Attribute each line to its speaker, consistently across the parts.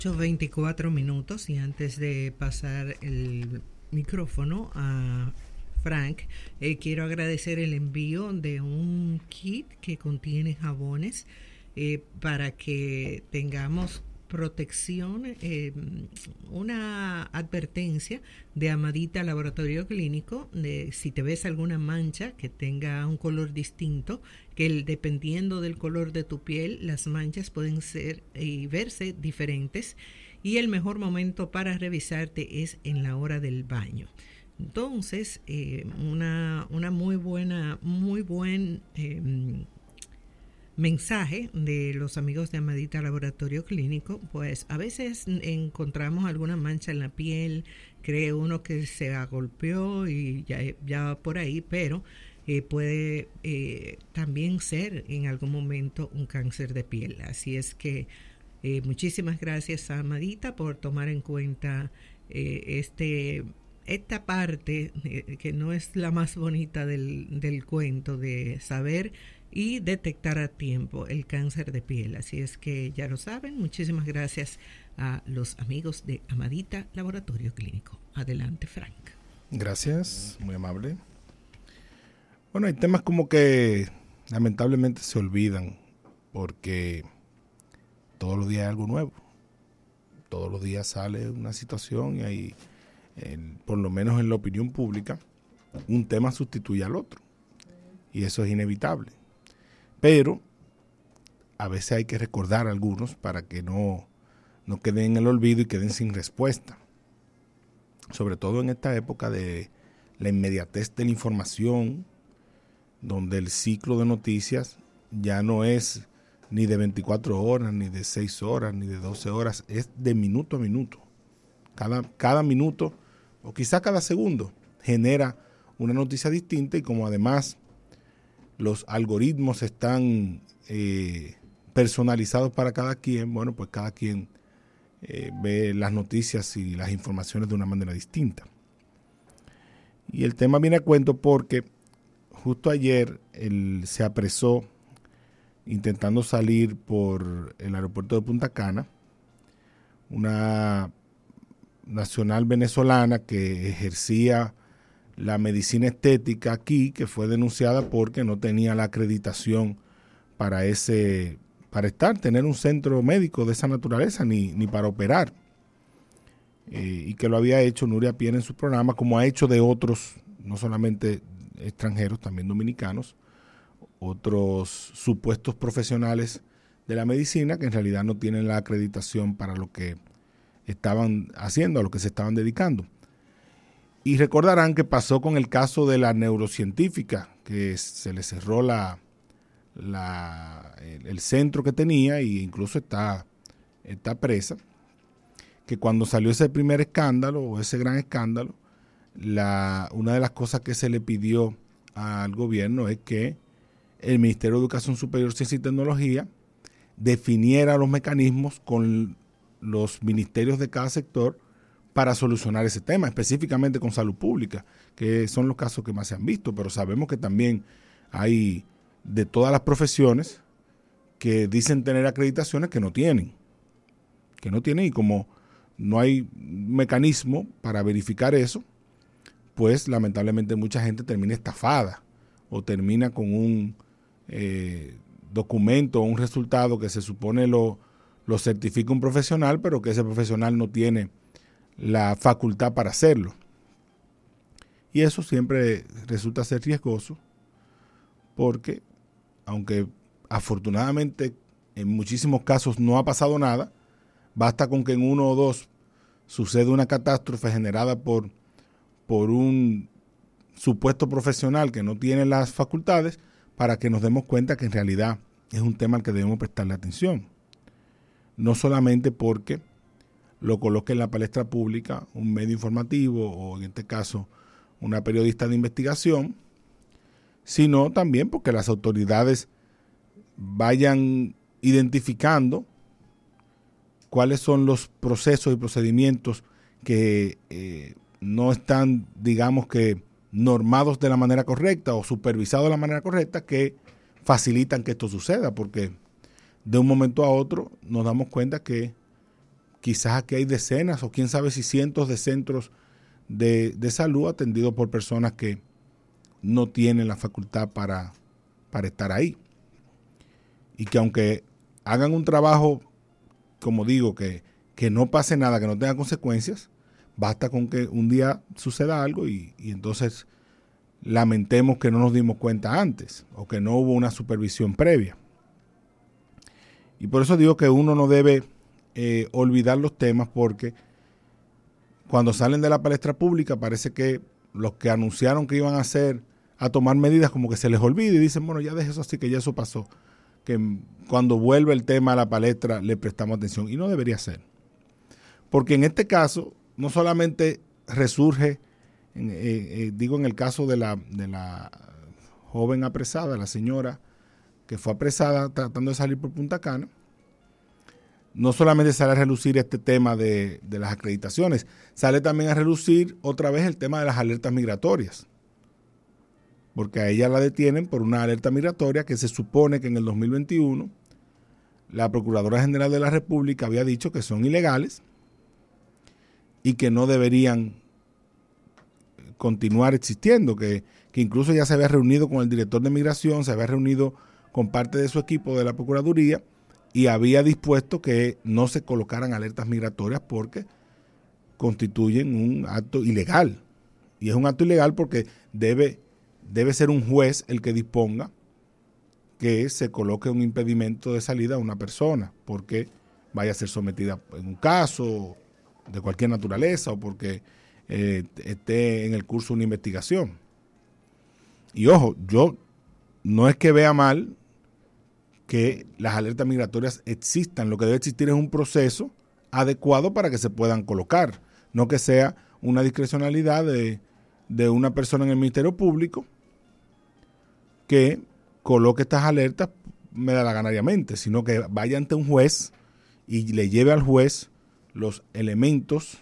Speaker 1: 8:24 y antes de pasar el micrófono a Frank, quiero agradecer el envío de un kit que contiene jabones para que tengamos protección, una advertencia de Amadita Laboratorio Clínico, de si te ves alguna mancha que tenga un color distinto, que dependiendo del color de tu piel, las manchas pueden ser y verse diferentes, y el mejor momento para revisarte es en la hora del baño. Entonces, una muy buen mensaje de los amigos de Amadita Laboratorio Clínico. Pues a veces encontramos alguna mancha en la piel, cree uno que se agolpeó y ya por ahí, pero puede también ser en algún momento un cáncer de piel. Así es que muchísimas gracias a Amadita por tomar en cuenta esta parte que no es la más bonita del cuento, de saber y detectar a tiempo el cáncer de piel. Así es que ya lo saben. Muchísimas gracias a los amigos de Amadita Laboratorio Clínico. Adelante, Frank.
Speaker 2: Gracias, muy amable. Bueno, hay temas como que lamentablemente se olvidan porque todos los días hay algo nuevo. Todos los días sale una situación y hay, por lo menos en la opinión pública, un tema sustituye al otro. Y eso es inevitable. Pero a veces hay que recordar a algunos para que no queden en el olvido y queden sin respuesta. Sobre todo en esta época de la inmediatez de la información, donde el ciclo de noticias ya no es ni de 24 horas, ni de 6 horas, ni de 12 horas, es de minuto a minuto. Cada minuto, o quizá cada segundo, genera una noticia distinta, y como además los algoritmos están personalizados para cada quien, bueno, pues cada quien ve las noticias y las informaciones de una manera distinta. Y el tema viene a cuento porque justo ayer se apresó, intentando salir por el aeropuerto de Punta Cana, una nacional venezolana que ejercía la medicina estética aquí, que fue denunciada porque no tenía la acreditación para tener un centro médico de esa naturaleza, ni para operar, y que lo había hecho Nuria Piera en su programa, como ha hecho de otros, no solamente extranjeros, también dominicanos, otros supuestos profesionales de la medicina que en realidad no tienen la acreditación para lo que estaban haciendo, a lo que se estaban dedicando. Y recordarán que pasó con el caso de la neurocientífica, que se le cerró el centro que tenía, e incluso está presa, que cuando salió ese primer escándalo, o ese gran escándalo, una de las cosas que se le pidió al gobierno es que el Ministerio de Educación Superior, Ciencia y Tecnología definiera los mecanismos con los ministerios de cada sector para solucionar ese tema, específicamente con salud pública, que son los casos que más se han visto, pero sabemos que también hay de todas las profesiones que dicen tener acreditaciones que no tienen, y como no hay mecanismo para verificar eso, pues lamentablemente mucha gente termina estafada o termina con un documento o un resultado que se supone lo certifica un profesional, pero que ese profesional no tiene la facultad para hacerlo. Y eso siempre resulta ser riesgoso, porque aunque afortunadamente en muchísimos casos no ha pasado nada, basta con que en uno o dos suceda una catástrofe generada por un supuesto profesional que no tiene las facultades para que nos demos cuenta que en realidad es un tema al que debemos prestarle atención. No solamente porque lo coloque en la palestra pública un medio informativo o en este caso una periodista de investigación, sino también porque las autoridades vayan identificando cuáles son los procesos y procedimientos que no están, digamos que, normados de la manera correcta o supervisados de la manera correcta, que facilitan que esto suceda, porque de un momento a otro nos damos cuenta que quizás aquí hay decenas o quién sabe si cientos de centros de salud atendidos por personas que no tienen la facultad para estar ahí. Y que aunque hagan un trabajo, como digo, que no pase nada, que no tenga consecuencias, basta con que un día suceda algo y entonces lamentemos que no nos dimos cuenta antes o que no hubo una supervisión previa. Y por eso digo que uno no debe olvidar los temas, porque cuando salen de la palestra pública parece que los que anunciaron que iban a tomar medidas como que se les olvida y dicen, bueno, ya deje eso así, que ya eso pasó. Que cuando vuelve el tema a la palestra le prestamos atención, y no debería ser. Porque en este caso no solamente resurge, en el caso de la joven apresada, la señora que fue apresada tratando de salir por Punta Cana, no solamente sale a relucir este tema de las acreditaciones, sale también a relucir otra vez el tema de las alertas migratorias. Porque a ella la detienen por una alerta migratoria que se supone que en el 2021 la Procuradora General de la República había dicho que son ilegales y que no deberían continuar existiendo, que incluso ya se había reunido con el director de Migración, se había reunido con parte de su equipo de la Procuraduría y había dispuesto que no se colocaran alertas migratorias porque constituyen un acto ilegal. Y es un acto ilegal porque debe ser un juez el que disponga que se coloque un impedimento de salida a una persona porque vaya a ser sometida en un caso de cualquier naturaleza o porque esté en el curso de una investigación. Y ojo, yo no es que vea mal que las alertas migratorias existan, lo que debe existir es un proceso adecuado para que se puedan colocar, no que sea una discrecionalidad de una persona en el Ministerio Público que coloque estas alertas medalaganariamente, sino que vaya ante un juez y le lleve al juez los elementos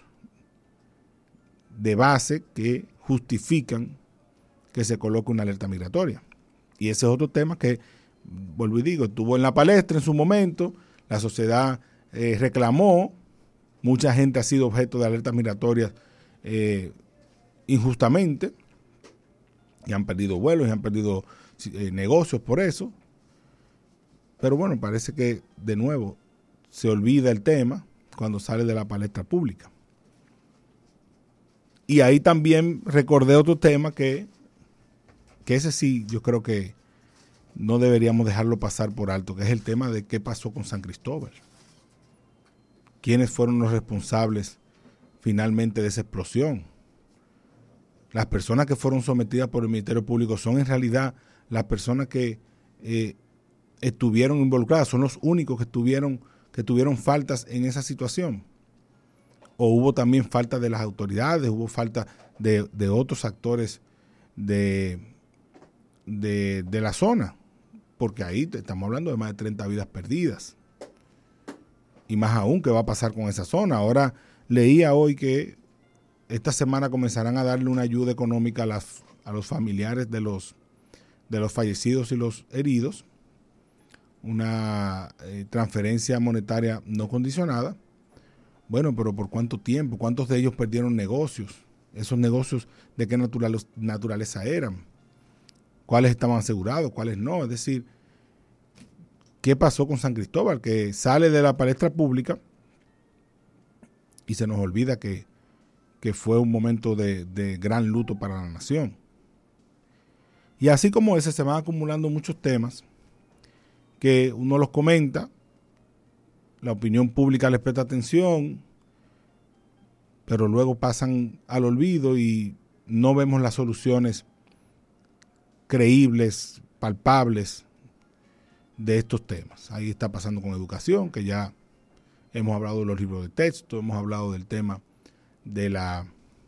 Speaker 2: de base que justifican que se coloque una alerta migratoria. Y ese es otro tema que, vuelvo y digo, estuvo en la palestra en su momento, la sociedad reclamó, mucha gente ha sido objeto de alertas migratorias injustamente, y han perdido vuelos, y han perdido negocios por eso. Pero bueno, parece que de nuevo se olvida el tema cuando sale de la palestra pública. Y ahí también recordé otro tema que ese sí yo creo que no deberíamos dejarlo pasar por alto, que es el tema de qué pasó con San Cristóbal. ¿Quiénes fueron los responsables finalmente de esa explosión? Las personas que fueron sometidas por el Ministerio Público son en realidad las personas que estuvieron involucradas, son los únicos que tuvieron faltas en esa situación. O hubo también falta de las autoridades, hubo falta de otros actores de la zona, porque ahí estamos hablando de más de 30 vidas perdidas. Y más aún, ¿qué va a pasar con esa zona? Ahora leía hoy que esta semana comenzarán a darle una ayuda económica a los familiares de los fallecidos y los heridos, una transferencia monetaria no condicionada. Bueno, pero ¿por cuánto tiempo? ¿Cuántos de ellos perdieron negocios? ¿Esos negocios de qué naturaleza eran? ¿Cuáles estaban asegurados? ¿Cuáles no? Es decir, ¿qué pasó con San Cristóbal? Que sale de la palestra pública y se nos olvida que fue un momento de gran luto para la nación. Y así como ese, se van acumulando muchos temas que uno los comenta, la opinión pública les presta atención, pero luego pasan al olvido y no vemos las soluciones creíbles, palpables de estos temas. Ahí está pasando con educación, que ya hemos hablado de los libros de texto, hemos hablado del tema de la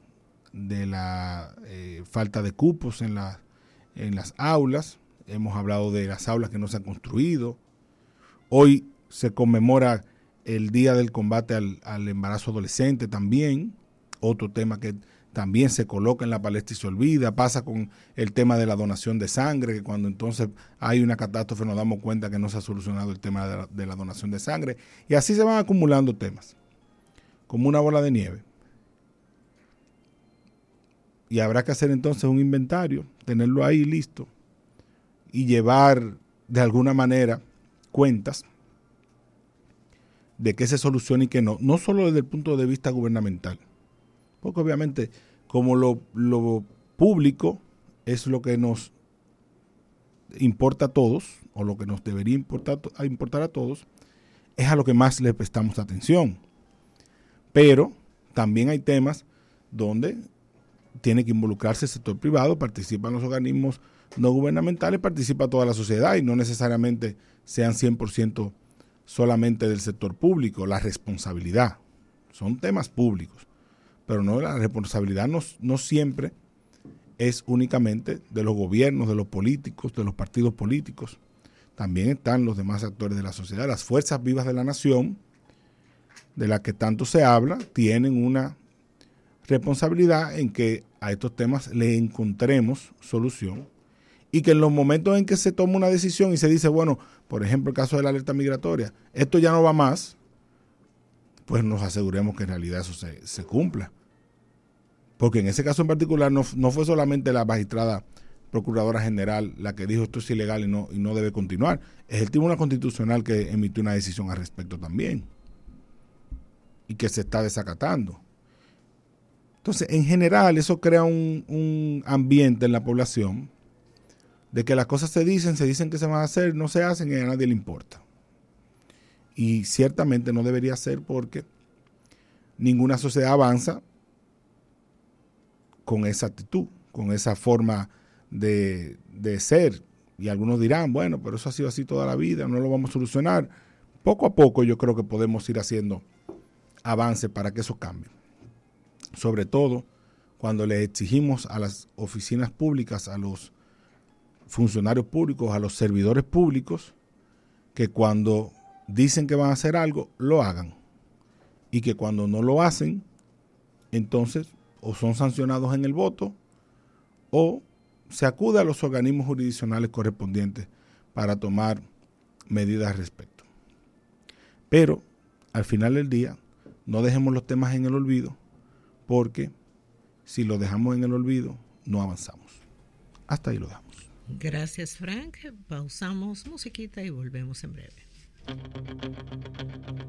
Speaker 2: falta de cupos en las aulas, hemos hablado de las aulas que no se han construido. Hoy se conmemora el Día del Combate al Embarazo Adolescente también, otro tema que también se coloca en la palestra y se olvida. Pasa con el tema de la donación de sangre, que cuando entonces hay una catástrofe nos damos cuenta que no se ha solucionado el tema de la donación de sangre, y así se van acumulando temas. como una bola de nieve. Y habrá que hacer entonces un inventario, tenerlo ahí listo y llevar de alguna manera cuentas de qué se soluciona y qué no. No solo desde el punto de vista gubernamental, porque obviamente como lo público es lo que nos importa a todos, o lo que nos debería importar a todos, es a lo que más le prestamos atención. Pero también hay temas donde tiene que involucrarse el sector privado, participan los organismos no gubernamentales, participa toda la sociedad y no necesariamente sean 100% solamente del sector público. La responsabilidad son temas públicos, pero no, la responsabilidad no siempre es únicamente de los gobiernos, de los políticos, de los partidos políticos. También están los demás actores de la sociedad. Las fuerzas vivas de la nación, de las que tanto se habla, tienen una responsabilidad en que a estos temas le encontremos solución y que en los momentos en que se toma una decisión y se dice, bueno, por ejemplo, el caso de la alerta migratoria, esto ya no va más, pues nos aseguremos que en realidad eso se cumpla. Porque en ese caso en particular no fue solamente la magistrada procuradora general la que dijo esto es ilegal y no debe continuar. Es el Tribunal Constitucional que emitió una decisión al respecto también y que se está desacatando. Entonces, en general, eso crea un ambiente en la población de que las cosas se dicen que se van a hacer, no se hacen y a nadie le importa. Y ciertamente no debería ser porque ninguna sociedad avanza con esa actitud, con esa forma de ser. Y algunos dirán, bueno, pero eso ha sido así toda la vida, no lo vamos a solucionar. Poco a poco yo creo que podemos ir haciendo avances para que eso cambie. Sobre todo cuando le exigimos a las oficinas públicas, a los funcionarios públicos, a los servidores públicos, que cuando dicen que van a hacer algo, lo hagan. Y que cuando no lo hacen, entonces o son sancionados en el voto o se acude a los organismos jurisdiccionales correspondientes para tomar medidas al respecto. Pero al final del día, no dejemos los temas en el olvido, porque si los dejamos en el olvido, no avanzamos. Hasta ahí lo dejamos.
Speaker 1: Gracias, Frank. Pausamos musiquita y volvemos en breve.